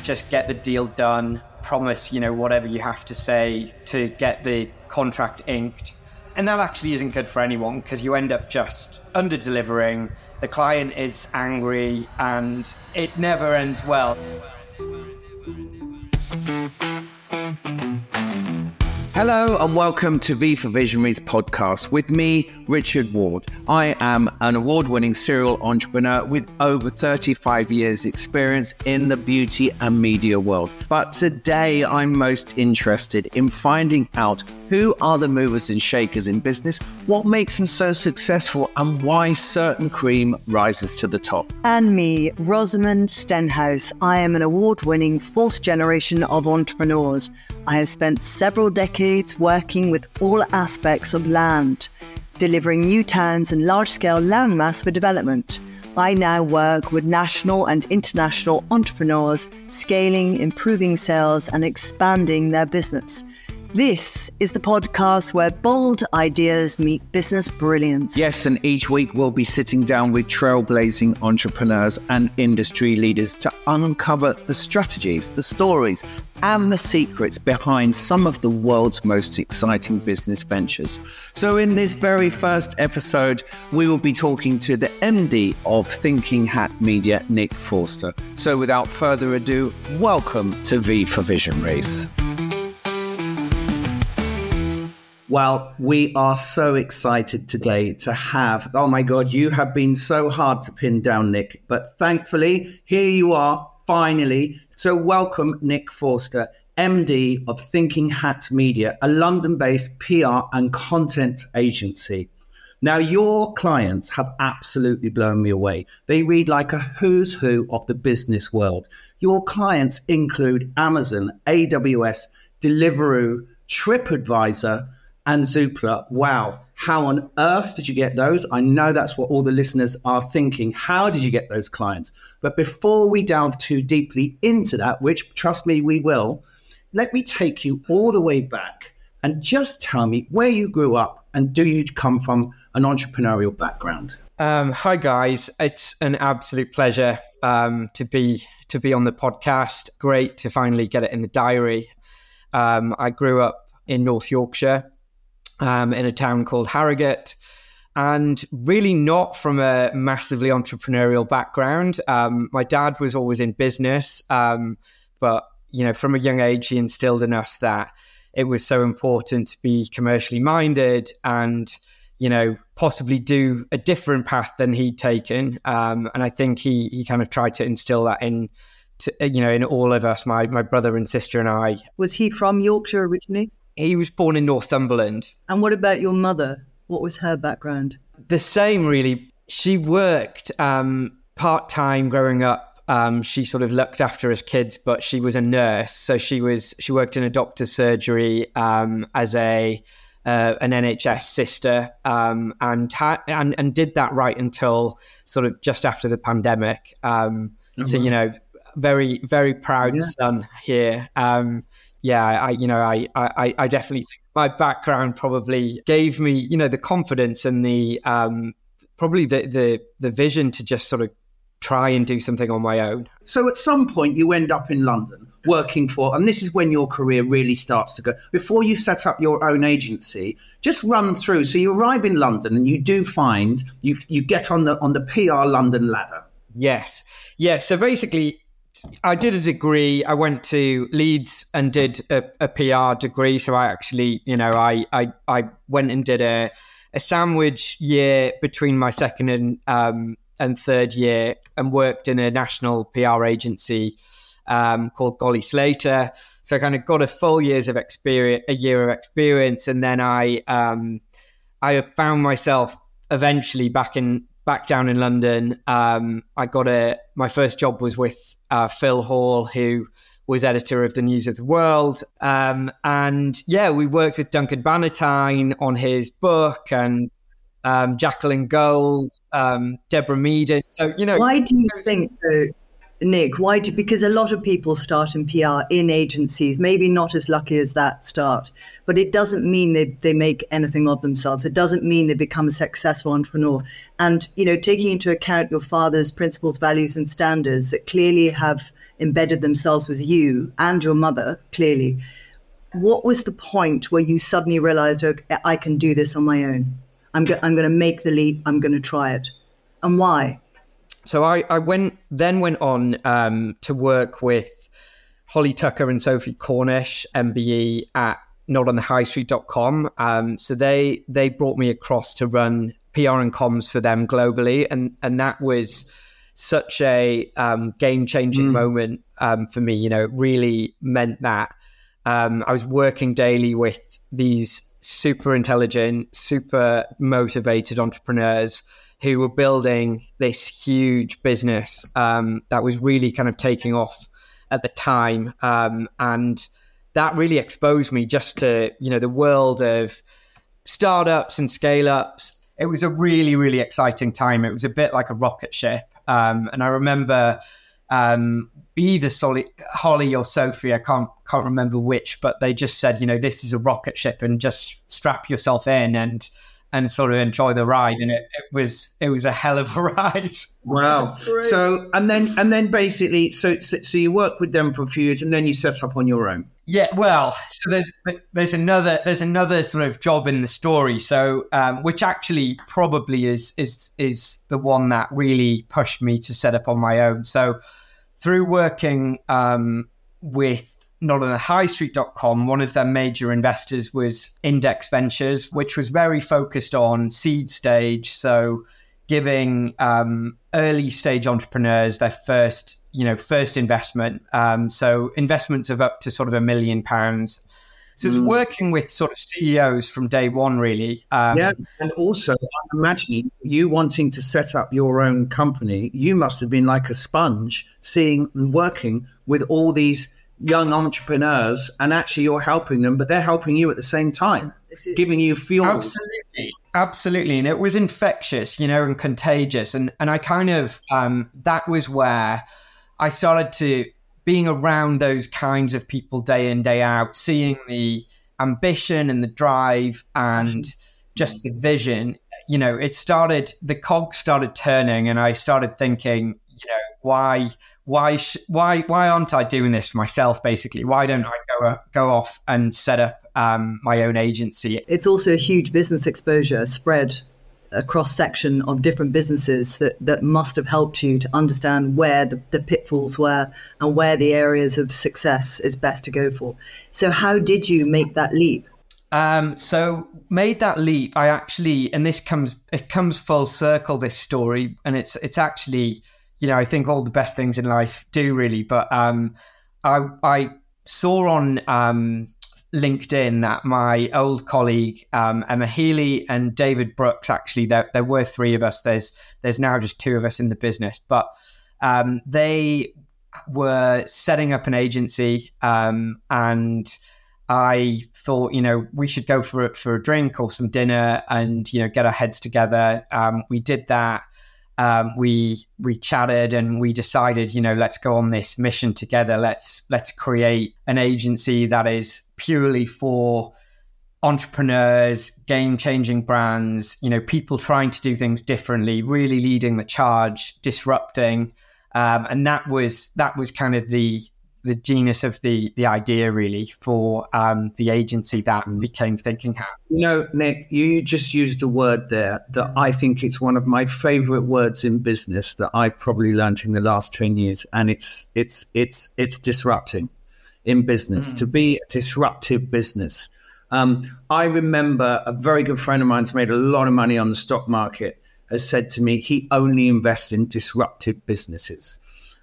just get the deal done, promise, whatever you have to say to get the contract inked. And that actually isn't good for anyone because you end up just under-delivering, the client is angry, and it never ends well. Hello and welcome to V for Visionaries podcast with me, Richard Ward. I am an award-winning serial entrepreneur with over 35 years experience in the beauty and media world. But today I'm most interested in finding out who are the movers and shakers in business, what makes them so successful, and why certain cream rises to the top. And me, Rosamund Stenhouse. I am an award-winning fourth generation of entrepreneurs. I have spent several decades working with all aspects of land, delivering new towns and large-scale landmass for development. I now work with national and international entrepreneurs, scaling, improving sales, and expanding their business. This is the podcast where bold ideas meet business brilliance. Yes, and each week we'll be sitting down with trailblazing entrepreneurs and industry leaders to uncover the strategies, the stories, and the secrets behind some of the world's most exciting business ventures. So in this very first episode, we will be talking to the MD of Thinking Hat Media, Nick Forster. So without further ado, welcome to V for Visionaries. Well, we are so excited today to have, oh my God, you have been so hard to pin down, Nick, but thankfully, here you are, finally. So welcome, Nick Forster, MD of Thinking Hat Media, a London-based PR and content agency. Now, your clients have absolutely blown me away. They read like a who's who of the business world. Your clients include Amazon, AWS, Deliveroo, TripAdvisor, and Zoopla. Wow. How on earth did you get those? I know that's what all the listeners are thinking. How did you get those clients? But before we delve too deeply into that, which trust me, we will, let me take you all the way back and just tell me where you grew up and do you come from an entrepreneurial background? Hi guys, it's an absolute pleasure to be on the podcast. Great to finally get it in the diary. I grew up in North Yorkshire, in a town called Harrogate, and really not from a massively entrepreneurial background. My dad was always in business, but from a young age, he instilled in us that it was so important to be commercially minded and possibly do a different path than he'd taken. And I think he kind of tried to instill that in all of us, my brother and sister and I. Was he from Yorkshire originally? He was born in Northumberland. And what about your mother? What was her background? The same, really. She worked part-time growing up. She sort of looked after us kids, but she was a nurse. So she worked in a doctor's surgery as an NHS sister, and did that right until sort of just after the pandemic. So very, very proud son here. I definitely think my background probably gave me, the confidence and the probably the vision to just sort of try and do something on my own. So at some point you end up in London working for, and this is when your career really starts to go, before you set up your own agency, just run through. So you arrive in London and you do find, you get on the PR London ladder. Yes. Yeah. So basically, I did a degree. I went to Leeds and did a PR degree. So I actually, I went and did a sandwich year between my second and third year and worked in a national PR agency called Golly Slater. So I kind of got a full year of experience. And then I found myself eventually back down in London. I got my first job was with Phil Hall, who was editor of the News of the World. We worked with Duncan Bannatyne on his book and Jacqueline Gold, Deborah Meaden. So, Why do you think, Nick, because a lot of people start in PR in agencies, maybe not as lucky as that start, but it doesn't mean they make anything of themselves. It doesn't mean they become a successful entrepreneur. And, taking into account your father's principles, values and standards that clearly have embedded themselves with you and your mother, clearly, what was the point where you suddenly realized, okay, I can do this on my own? I'm going to make the leap. I'm going to try it. And why? So I went on to work with Holly Tucker and Sophie Cornish, MBE, at notonthehighstreet.com. So they brought me across to run PR and comms for them globally. And that was such a game-changing moment for me. It really meant that I was working daily with these super intelligent, super motivated entrepreneurs who were building this huge business that was really kind of taking off at the time. And that really exposed me just to, the world of startups and scale-ups. It was a really, really exciting time. It was a bit like a rocket ship. And I remember either Holly or Sophie, I can't remember which, but they just said, this is a rocket ship and just strap yourself in and sort of enjoy the ride. And it was a hell of a ride. Wow. So, and then basically, so you work with them for a few years and then you set up on your own. Yeah. Well, so there's another sort of job in the story. So, which actually probably is the one that really pushed me to set up on my own. So through working, with notonthehighstreet.com, one of their major investors was Index Ventures, which was very focused on seed stage. So giving early stage entrepreneurs their first investment. So investments of up to sort of £1 million. So it's working with sort of CEOs from day one, really. Yeah. And also, I'm imagining you wanting to set up your own company, you must have been like a sponge seeing and working with all these young entrepreneurs, and actually you're helping them, but they're helping you at the same time, giving you fuel. Absolutely. And it was infectious, and contagious. And I kind of, that was where I started to being around those kinds of people day in, day out, seeing the ambition and the drive and just the vision, the cogs started turning, and I started thinking, why aren't I doing this for myself, basically? Why don't I go off and set up my own agency? It's also a huge business exposure spread, a cross-section of different businesses that must have helped you to understand where the pitfalls were and where the areas of success is best to go for. So how did you make that leap? So made that leap, I actually, and it comes full circle, this story, and it's actually, I think all the best things in life do, really. But I saw on LinkedIn that my old colleague Emma Healy and David Brooks, actually there were three of us. There's now just two of us in the business, but they were setting up an agency, and I thought, we should go for a drink or some dinner and get our heads together. We did that. We chatted and we decided, let's go on this mission together. Let's create an agency that is purely for entrepreneurs, game-changing brands, people trying to do things differently, really leading the charge, disrupting. And that was kind of the genius of the idea, really, for the agency that became Thinking Hat. Nick, you just used a word there that I think it's one of my favorite words in business that I've probably learned in the last 10 years. And it's disrupting in business, to be a disruptive business. I remember a very good friend of mine who's made a lot of money on the stock market has said to me, he only invests in disruptive businesses.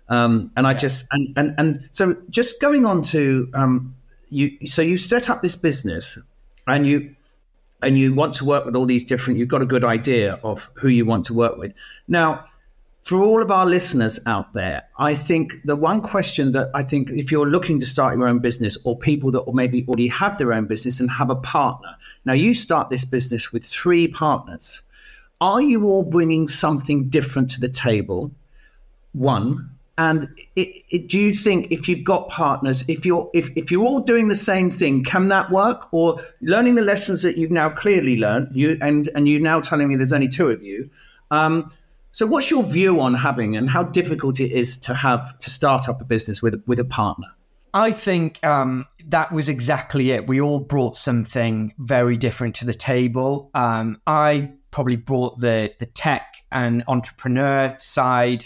So just going on to you set up this business and you want to work with all these different, you've got a good idea of who you want to work with. Now, for all of our listeners out there, I think the one question that I think if you're looking to start your own business, or people that maybe already have their own business and have a partner. Now, you start this business with 3 partners. Are you all bringing something different to the table? One. And do you think if you've got partners, if you're all doing the same thing, can that work? Or learning the lessons that you've now clearly learned, you're now telling me there's only two of you. So what's your view on having and how difficult it is to start up a business with a partner? I think that was exactly it. We all brought something very different to the table. I probably brought the tech and entrepreneur side.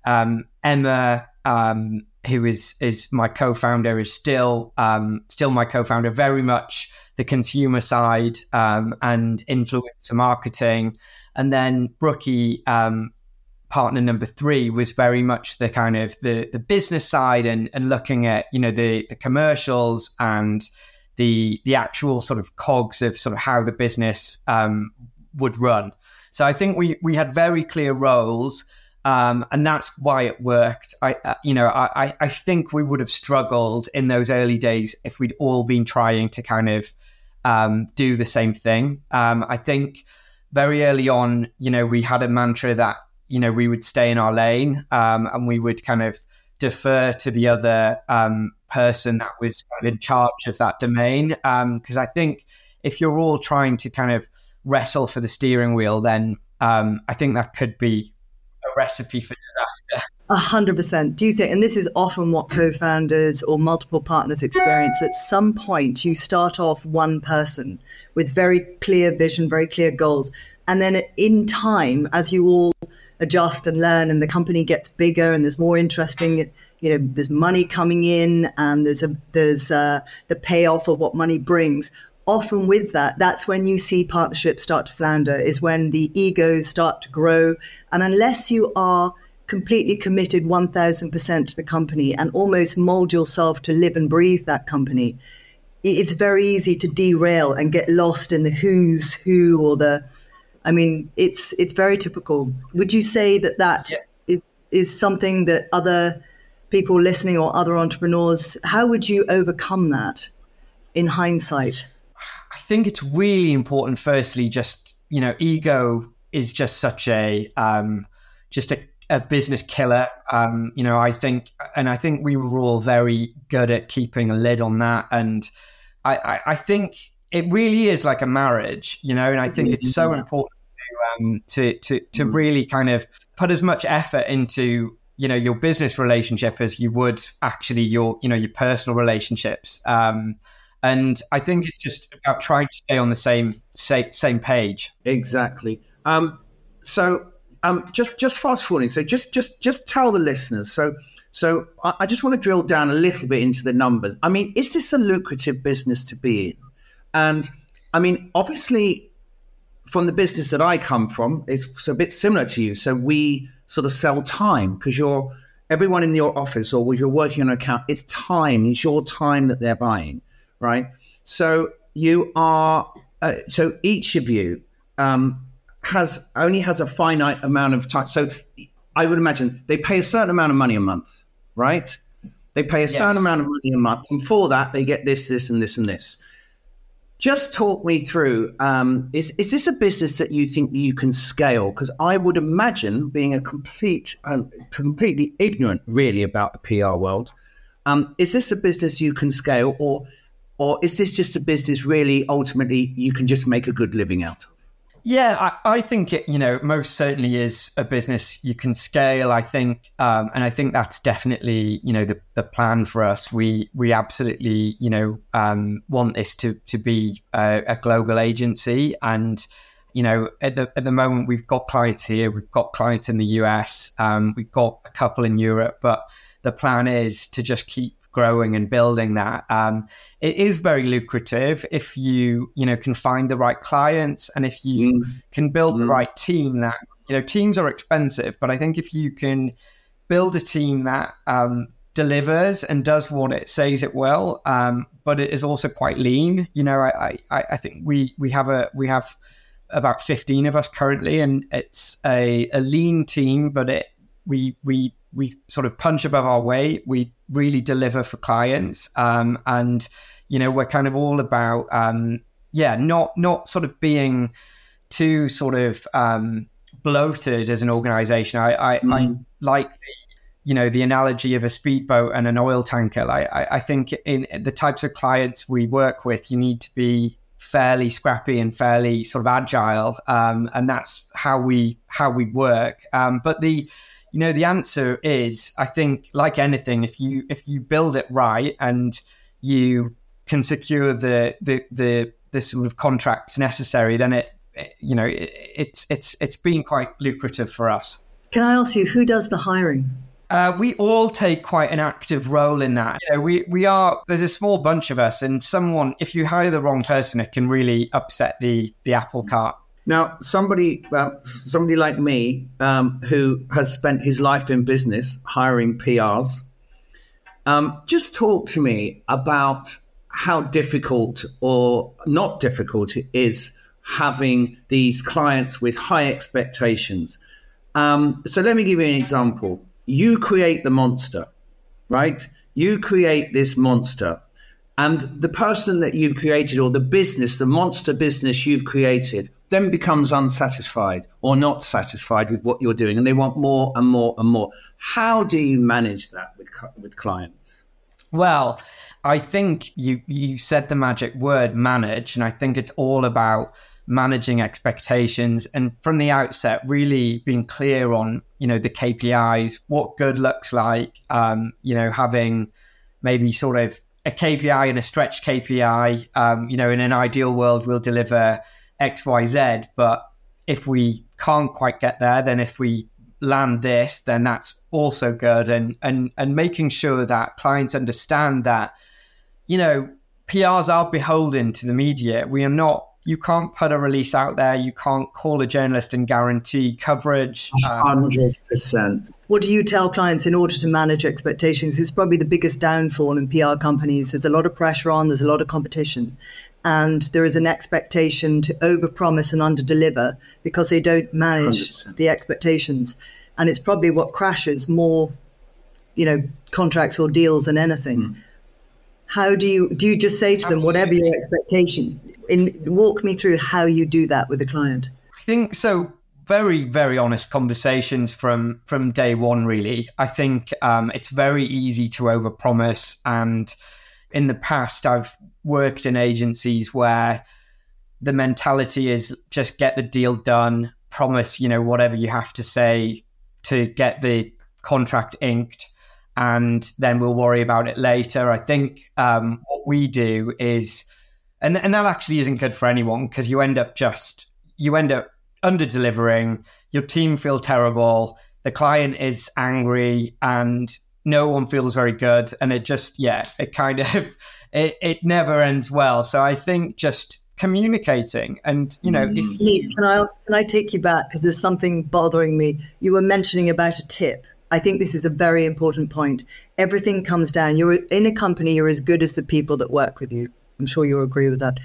Emma, who is my co-founder, is still my co-founder, very much the consumer side and influencer marketing. And then Brookie, partner number 3, was very much the kind of the business side and looking at, the commercials and the actual sort of cogs of sort of how the business would run. So I think we had very clear roles. And that's why it worked. I think we would have struggled in those early days if we'd all been trying to kind of do the same thing. I think very early on, we had a mantra that, we would stay in our lane and we would kind of defer to the other person that was in charge of that domain. Because I think if you're all trying to kind of wrestle for the steering wheel, then I think that could be a recipe for disaster. 100%. Do you think, and this is often what co-founders or multiple partners experience, at some point you start off one person with very clear vision, very clear goals. And then in time, as you all adjust and learn and the company gets bigger and there's more interesting, there's money coming in and there's the payoff of what money brings. Often with that's when you see partnerships start to flounder, is when the egos start to grow. And unless you are completely committed 1000% to the company and almost mold yourself to live and breathe that company, it's very easy to derail and get lost in the who's who or it's very typical. Would you say that is something that other people listening or other entrepreneurs, how would you overcome that in hindsight? I think it's really important. Firstly, just ego is just such a business killer. I think we were all very good at keeping a lid on that, and I think it really is like a marriage, and I think it's so important to really kind of put as much effort into your business relationship as you would actually your personal relationships. And I think it's just about trying to stay on the same page. Exactly. Just fast forwarding. So just tell the listeners. So I just want to drill down a little bit into the numbers. I mean, is this a lucrative business to be in? And I mean, obviously, from the business that I come from, it's a bit similar to you. So we sort of sell time because everyone in your office or you're working on an account, it's time. It's your time that they're buying. Right. So you are. So each of you only has a finite amount of time. So I would imagine they pay a certain amount of money a month, right? They pay a certain amount of money a month, and for that they get this, and this, and this. Just talk me through. Is this a business that you think you can scale? Because I would imagine, being a completely ignorant really about the PR world, is this a business you can scale, or is this just a business really ultimately you can just make a good living out of? Yeah, I think it, most certainly is a business you can scale, I think. And I think that's definitely, the plan for us. We absolutely, want this to be a global agency. And, at the moment we've got clients here, we've got clients in the US, we've got a couple in Europe, but the plan is to just keep growing and building that. It is very lucrative if you can find the right clients and if you can build the right team. That teams are expensive, but I think if you can build a team that delivers and does what it says it will, but it is also quite lean. I think we have about 15 of us currently, and it's a lean team, but we sort of punch above our weight. We really deliver for clients. And, we're kind of all about, not sort of being too sort of bloated as an organization. I like the analogy of a speedboat and an oil tanker. I think in the types of clients we work with, you need to be fairly scrappy and fairly sort of agile, and that's how we work. But the answer is, I think, like anything, if you build it right and you can secure the sort of contracts necessary, then it's been quite lucrative for us. Can I ask you, who does the hiring? We all take quite an active role in that. There's a small bunch of us, and if you hire the wrong person, it can really upset the apple cart. Now, somebody like me, who has spent his life in business hiring PRs, just talk to me about how difficult or not difficult it is having these clients with high expectations. So let me give you an example. You create the monster, right? You create this monster, and the person that you've created, or the monster business you've created, then becomes unsatisfied or not satisfied with what you're doing, and they want more and more and more. How do you manage that with clients? Well, I think you said the magic word, manage, and I think it's all about managing expectations, and from the outset really being clear on the KPIs, what good looks like, having maybe sort of a KPI and a stretch KPI. In an ideal world we'll deliver XYZ, but if we can't quite get there, then if we land this, then that's also good, and making sure that clients understand that PRs are beholden to the media. You can't put a release out there. You can't call a journalist and guarantee coverage. 100%. What do you tell clients in order to manage expectations? It's probably the biggest downfall in PR companies. There's a lot of pressure on, there's a lot of competition. And there is an expectation to overpromise and underdeliver because they don't manage 100%. the expectations. And it's probably what crashes more, contracts or deals than anything. How do you just say to them, whatever your expectation? Walk me through how you do that with a client. I think so. Very, very honest conversations from day one, really. I think it's very easy to overpromise. And in the past, I've worked in agencies where the mentality is just get the deal done, promise, whatever you have to say to get the contract inked, and then we'll worry about it later. I think what we do is, and that actually isn't good for anyone, because you end up under delivering, your team feel terrible, the client is angry, and no one feels very good, and it never ends well. So I think just communicating, and Lee, can I take you back, because there's something bothering me. You were mentioning about a tip. I think this is a very important point. Everything comes down. You're in a company, you're as good as the people that work with you. I'm sure you'll agree with that.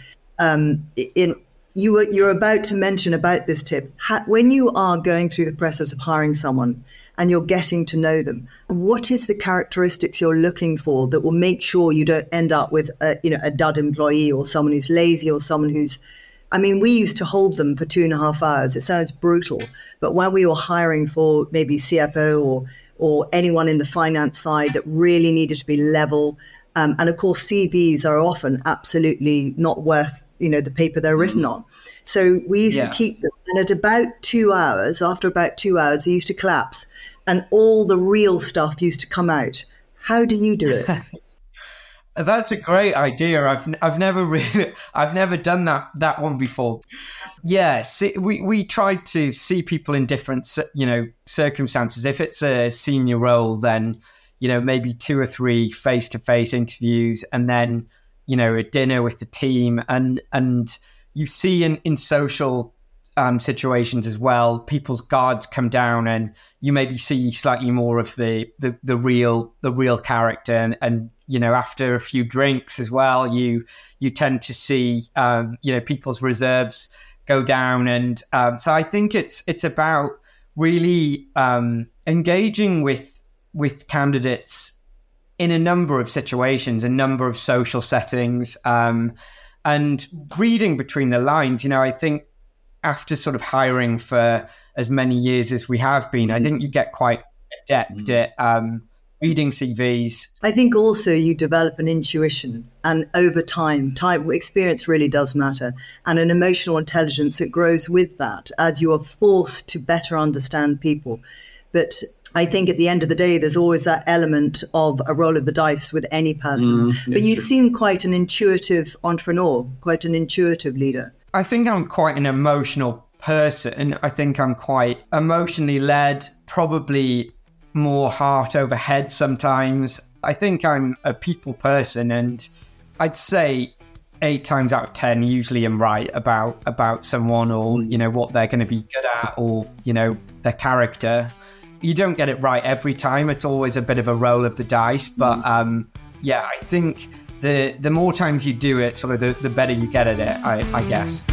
You're about to mention about this tip. When you are going through the process of hiring someone and you're getting to know them, what is the characteristics you're looking for that will make sure you don't end up with a dud employee, or someone who's lazy, or someone who's, we used to hold them for 2.5 hours. It sounds brutal, but when we were hiring for maybe CFO or anyone in the finance side that really needed to be level, and of course CVs are often absolutely not worth the paper they're written on. So we used to keep them, and at about 2 hours, after about 2 hours, they used to collapse, and all the real stuff used to come out. How do you do it? That's a great idea. I've never done that one before. Yeah, we try to see people in different circumstances. If it's a senior role, then maybe 2 or 3 face-to-face interviews, and then a dinner with the team, and you see in social situations as well, people's guards come down, and you maybe see slightly more of the real character, and after a few drinks as well, you tend to see people's reserves go down, and so I think it's about really engaging with candidates in a number of situations, a number of social settings, and reading between the lines. I think after sort of hiring for as many years as we have been, I think you get quite adept at reading CVs. I think also you develop an intuition, and over time experience really does matter, and an emotional intelligence that grows with that as you are forced to better understand people. But I think at the end of the day, there's always that element of a roll of the dice with any person. But you seem quite an intuitive entrepreneur, quite an intuitive leader. I think I'm quite an emotional person. I think I'm quite emotionally led, probably more heart over head sometimes. I think I'm a people person, and I'd say 8 times out of 10 usually I'm right about someone, or what they're going to be good at, or their character. You don't get it right every time. It's always a bit of a roll of the dice, but I think the more times you do it, sort of the better you get at it, I guess.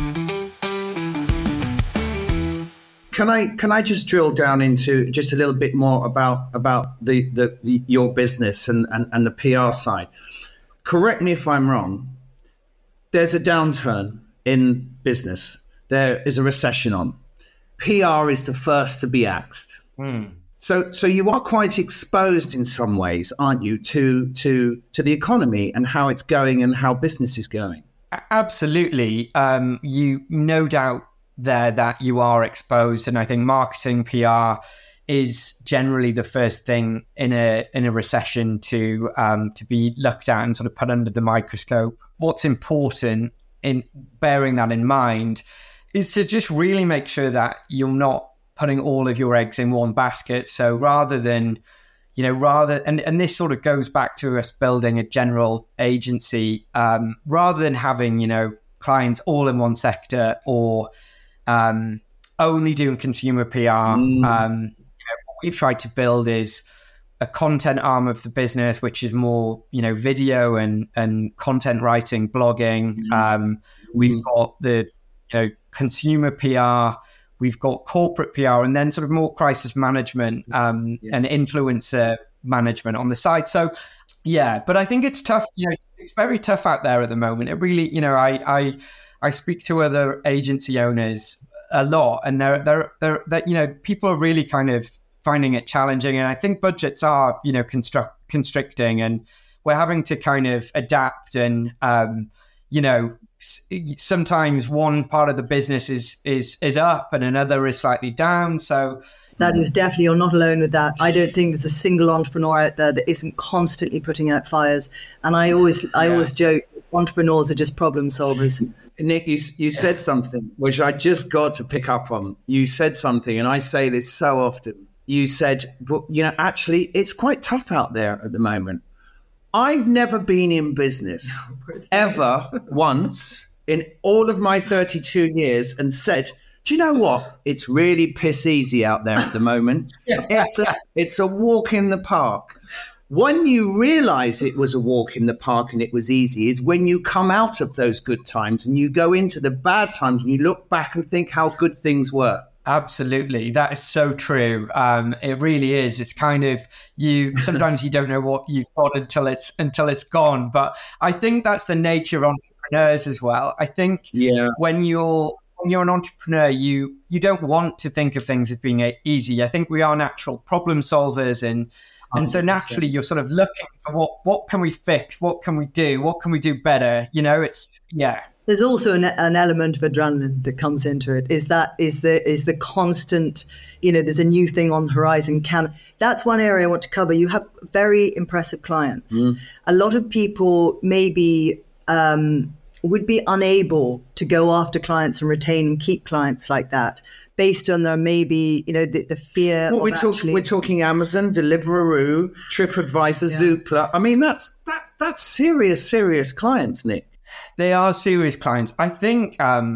Can I just drill down into just a little bit more about the your business and the PR side? Correct me if I'm wrong. There's a downturn in business. There is a recession on. PR is the first to be axed. So you are quite exposed in some ways, aren't you, to the economy and how it's going and how business is going? Absolutely. You no doubt there that you are exposed, and I think marketing PR is generally the first thing in a recession to be looked at and sort of put under the microscope. What's important in bearing that in mind is to just really make sure that you're not putting all of your eggs in one basket. So rather than and this sort of goes back to us building a general agency, rather than having clients all in one sector, or only doing consumer PR. What we've tried to build is a content arm of the business, which is more, video and content writing, blogging. We've got the, consumer PR, we've got corporate PR, and then sort of more crisis management and influencer management on the side. So, but I think it's tough. It's very tough out there at the moment. It really, I speak to other agency owners a lot, and they're people are really kind of finding it challenging, and I think budgets are constricting, and we're having to kind of adapt, and sometimes one part of the business is up and another is slightly down. So that is definitely, you're not alone with that. I don't think there's a single entrepreneur out there that isn't constantly putting out fires, and I always joke entrepreneurs are just problem solvers. Nick, you said something which I just got to pick up on. You said something, and I say this so often. You said, actually, it's quite tough out there at the moment. I've never been in business ever once in all of my 32 years and said, do you know what? It's really piss easy out there at the moment. It's a walk in the park. When you realize it was a walk in the park and it was easy is when you come out of those good times and you go into the bad times and you look back and think how good things were. Absolutely. That is so true. It really is. It's kind of sometimes you don't know what you've got until it's gone. But I think that's the nature of entrepreneurs as well. I think when you're an entrepreneur, you don't want to think of things as being easy. I think we are natural problem solvers, and so naturally you're sort of looking for what can we fix? What can we do? What can we do better? There's also an element of adrenaline that comes into it. Is the constant, there's a new thing on the horizon. That's one area I want to cover. You have very impressive clients. A lot of people maybe would be unable to go after clients and retain and keep clients like that, based on their maybe, the fear. Well, we're talking Amazon, Deliveroo, TripAdvisor, Zoopla. I mean, that's serious clients, Nick. They are serious clients. I think,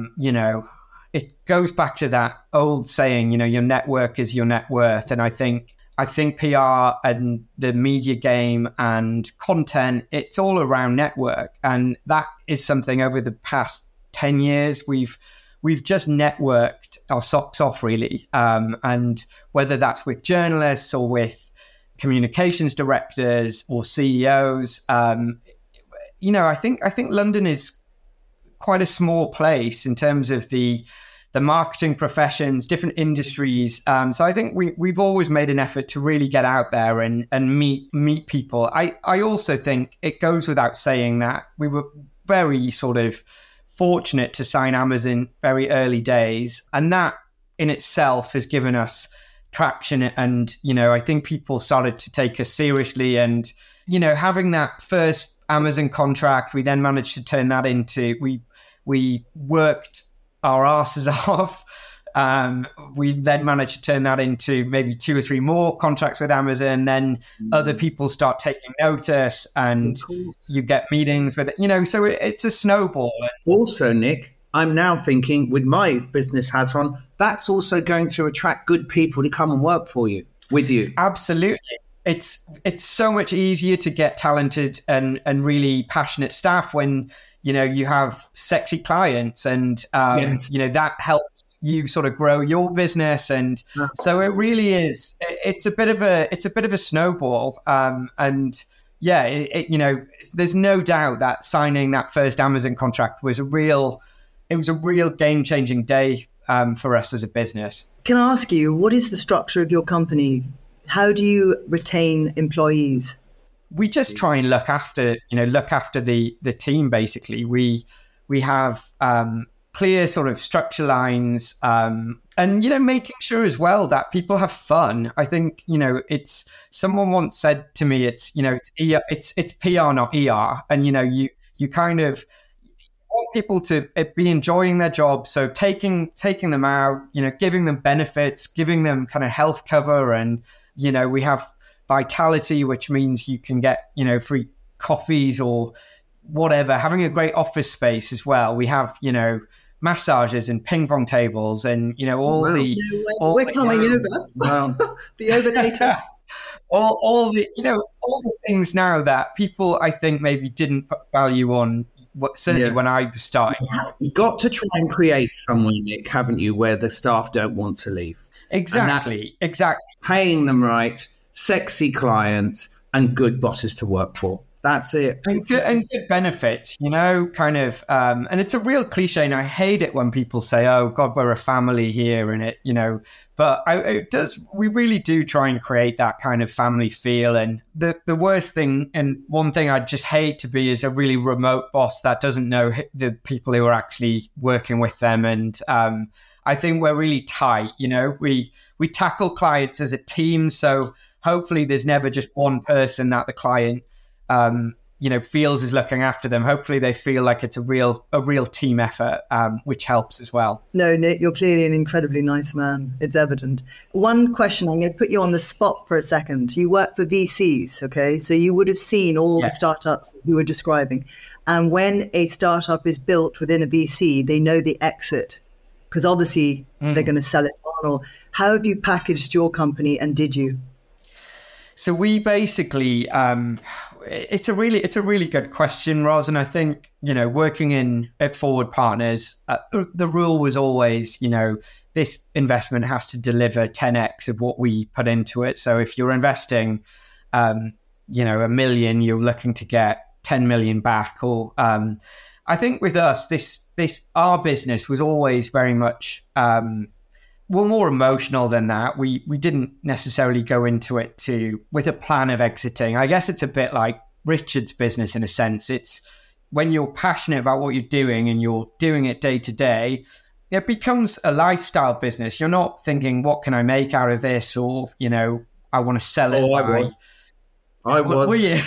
it goes back to that old saying, your network is your net worth. And I think PR and the media game and content, it's all around network. And that is something over the past 10 years, we've just networked our socks off, really. And whether that's with journalists or with communications directors or CEOs, I think London is quite a small place in terms of the the marketing professions, different industries. So I think we've always made an effort to really get out there and meet people. I also think it goes without saying that we were very sort of fortunate to sign Amazon very early days. And that in itself has given us traction. And, I think people started to take us seriously. And, having that first Amazon contract, we then managed to turn that into, we worked our asses off. We then managed to turn that into maybe 2 or 3 more contracts with Amazon. Then other people start taking notice and you get meetings with it, so it's a snowball. Also, Nick, I'm now thinking with my business hat on, that's also going to attract good people to come and work with you. Absolutely. It's so much easier to get talented and really passionate staff when, you have sexy clients and, yes. That helps you sort of grow your business. And so it really is, it's a bit of a snowball. And yeah, there's no doubt that signing that first Amazon contract was a real game-changing day for us as a business. Can I ask you, what is the structure of your company? How do you retain employees? We just try and look after the team. Basically, we have clear sort of structure lines, and making sure as well that people have fun. I think it's someone once said to me, it's PR not ER, and you kind of want people to be enjoying their job. So taking them out, giving them benefits, giving them kind of health cover, and we have Vitality, which means you can get free coffees or whatever. Having a great office space as well. We have massages and ping pong tables and all the. We're coming over. Wow. The overtaker. all the things now that people I think maybe didn't put value on. Certainly when I was starting. You've got to try and create somewhere, Nick, haven't you, where the staff don't want to leave. Exactly. Paying them right, sexy clients, and good bosses to work for. That's it. And good benefits, kind of. And it's a real cliche, and I hate it when people say, "Oh God, we're a family here," and it, But it does. We really do try and create that kind of family feel. And the worst thing, and one thing I'd just hate to be, is a really remote boss that doesn't know the people who are actually working with them. And I think we're really tight. We tackle clients as a team, so hopefully there's never just one person that the client feels is looking after them. Hopefully they feel like it's a real team effort, which helps as well. No, Nick, you're clearly an incredibly nice man. It's evident. One question, I'm going to put you on the spot for a second. You work for VCs, okay? So you would have seen all the startups you were describing. And when a startup is built within a VC, they know the exit, because obviously they're going to sell it on. Or how have you packaged your company, and did you? So we basically, it's a really good question, Roz. And I think, working at Forward Partners, the rule was always, this investment has to deliver 10x of what we put into it. So if you're investing, $1 million, you're looking to get 10 million back. Or I think with us, our business was always very much, we're more emotional than that. We didn't necessarily go into it with a plan of exiting. I guess it's a bit like Richard's business in a sense. It's when you're passionate about what you're doing and you're doing it day to day, it becomes a lifestyle business. You're not thinking, what can I make out of this? Or, I want to sell it. I was. Were you?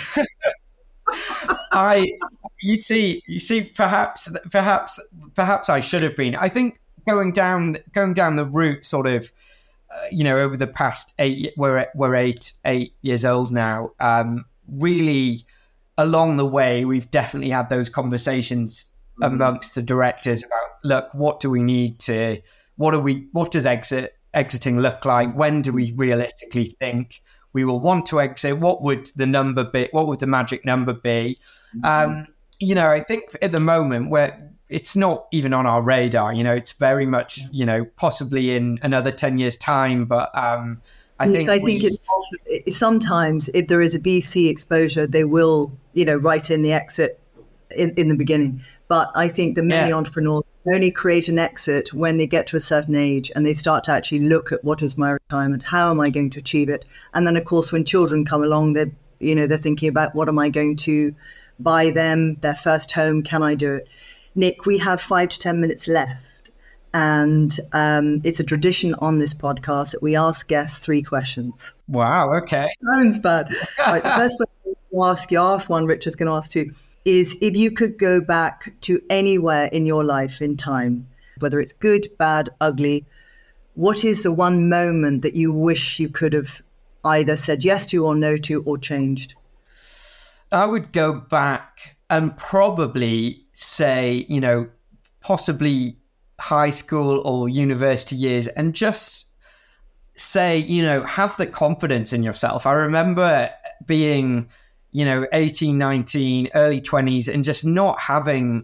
You see, perhaps I should have been. I think going down the route, sort of, over the past 8, we're 8 years old now. Really, along the way, we've definitely had those conversations amongst the directors about, look, what do we need to? What does exiting look like? When do we realistically think we will want to exit? What would the number be? What would the magic number be? I think at the moment it's not even on our radar. It's very much, possibly in another 10 years' time. But I think it's sometimes if there is a VC exposure, they will, write in the exit in the beginning. But I think the many entrepreneurs only create an exit when they get to a certain age and they start to actually look at what is my retirement, how am I going to achieve it? And then, of course, when children come along, they're thinking about what am I going to buy them, their first home, can I do it? Nick, we have 5 to 10 minutes left. And it's a tradition on this podcast that we ask guests 3 questions. Wow, okay. Sounds bad. Right, the first question I'll ask one, Richard's going to ask 2. Is if you could go back to anywhere in your life in time, whether it's good, bad, ugly, what is the one moment that you wish you could have either said yes to or no to or changed? I would go back and probably say, possibly high school or university years and just say, have the confidence in yourself. I remember being 18, 19, early 20s, and just not having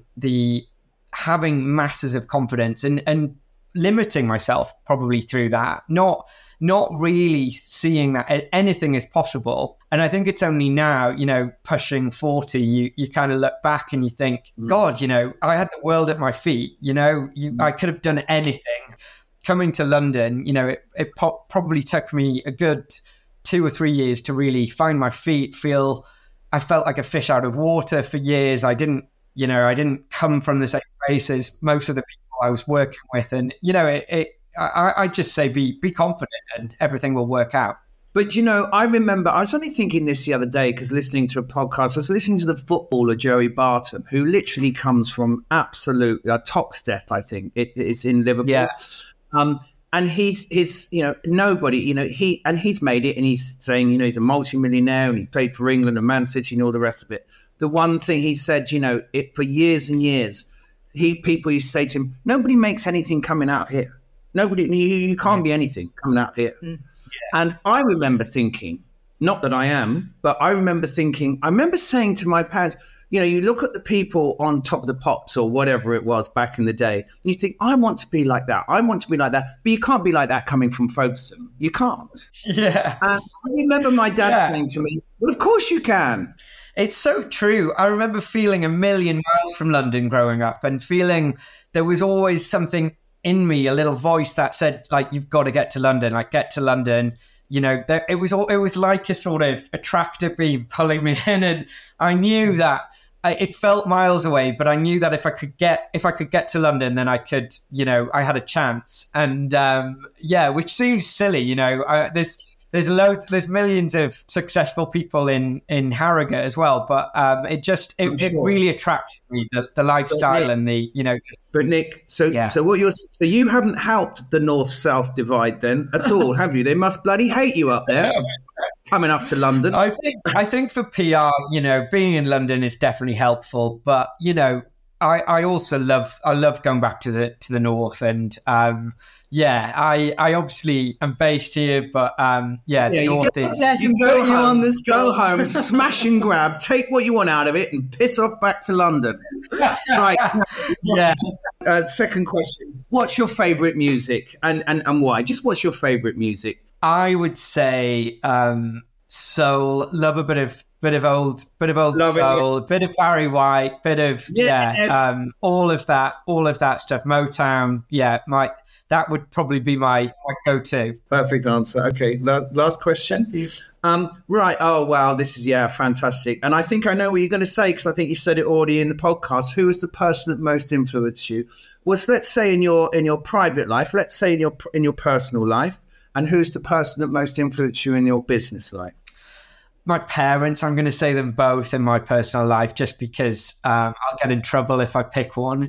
masses of confidence and limiting myself probably through that, not really seeing that anything is possible. And I think it's only now, pushing 40, you kind of look back and you think, God, I had the world at my feet, I could have done anything. Coming to London, it probably took me a good 2 or 3 years to really find my feet, I felt like a fish out of water for years. I didn't come from the same place as most of the people I was working with. And, I just say, be confident and everything will work out. But, I remember, I was only thinking this the other day because listening to a podcast, I was listening to the footballer Joey Barton, who literally comes from absolute Toxteth, I think. It's in Liverpool. Yeah. And he's nobody, he's made it, and he's saying, he's a multimillionaire and he's played for England and Man City and all the rest of it. The one thing he said, for years and years, people used to say to him, nobody makes anything coming out here. Nobody, you can't be anything coming out here. Yeah. And I remember thinking, not that I am, but I remember saying to my parents, you look at the people on Top of the Pops or whatever it was back in the day, and you think, I want to be like that. I want to be like that. But you can't be like that coming from Folkestone. You can't. Yeah. And I remember my dad saying to me, well, of course you can. It's so true. I remember feeling a million miles from London growing up and feeling there was always something in me, a little voice that said, like, you've got to get to London, get to London. It was like a sort of a tractor beam pulling me in, and I knew that it felt miles away, but I knew that if I could get to London, then I could, I had a chance. And which seems silly, there's millions of successful people in Harrogate as well, but it really attracted me, the lifestyle and the But Nick, so you haven't helped the north-south divide then at all, have you? They must bloody hate you up there coming up to London. I think for PR, being in London is definitely helpful, but I also love going back to the north, and I obviously am based here, but the north is. Go home, smash and grab, take what you want out of it, and piss off back to London. Right. Yeah. Second question: what's your favourite music, and why? Just what's your favourite music? I would say soul. Love a bit of old soul, a bit of Barry White, bit of all of that stuff. Motown, that would probably be my go-to. Perfect answer. Okay, last question. Right. Oh wow, this is fantastic. And I think I know what you're going to say because I think you said it already in the podcast. Who was the person that most influenced you? Was, let's say, in your private life. Let's say in your personal life. And who's the person that most influenced you in your business life? My parents. I'm going to say them both in my personal life, just because I'll get in trouble if I pick one.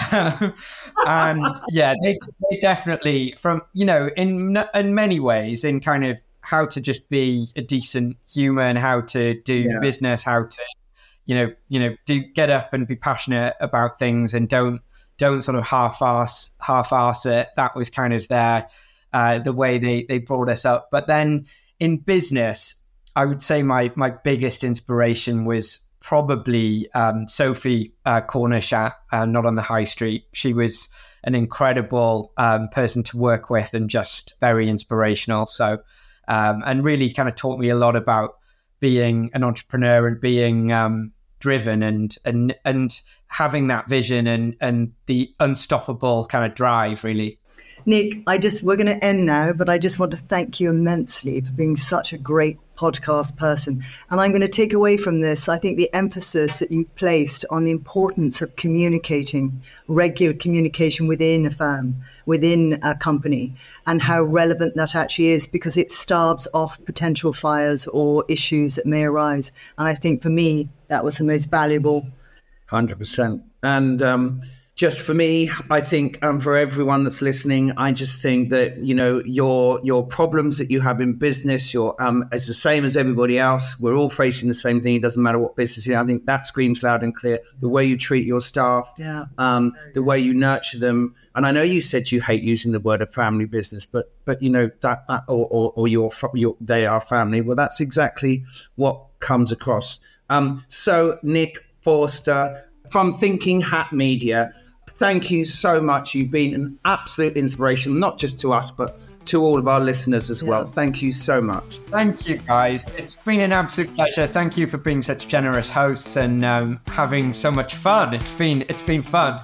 And they definitely, from in many ways, in kind of how to just be a decent human, how to do business, how to get up and be passionate about things, and don't sort of half-arse it. That was kind of the way they brought us up. But then in business, I would say my biggest inspiration was probably Sophie Cornish at Not on the High Street. She was an incredible person to work with and just very inspirational. So, and really kind of taught me a lot about being an entrepreneur and being driven and having that vision and the unstoppable kind of drive, really. Nick, we're going to end now, but I just want to thank you immensely for being such a great podcast person. And I'm going to take away from this, I think, the emphasis that you placed on the importance of communicating, regular communication within a firm, within a company, and how relevant that actually is, because it starves off potential fires or issues that may arise. And I think for me, that was the most valuable. 100%. And just for me, I think for everyone that's listening, I just think that, you know, your problems that you have in business, it's the same as everybody else. We're all facing the same thing. It doesn't matter what business you're in. I think that screams loud and clear. The way you treat your staff, the way you nurture them. And I know you said you hate using the word of family business, but you know that or your they are family. Well, that's exactly what comes across. So Nick Forster from Thinking Hat Media, thank you so much. You've been an absolute inspiration, not just to us, but to all of our listeners as well. Thank you so much. Thank you, guys. It's been an absolute pleasure. Thank you for being such generous hosts and having so much fun. It's been fun.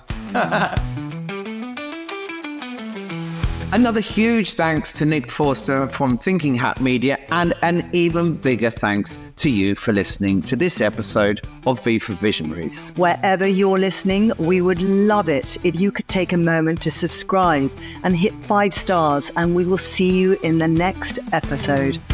Another huge thanks to Nick Forster from Thinking Hat Media, and an even bigger thanks to you for listening to this episode of V for Visionaries. Wherever you're listening, we would love it if you could take a moment to subscribe and hit 5 stars, and we will see you in the next episode.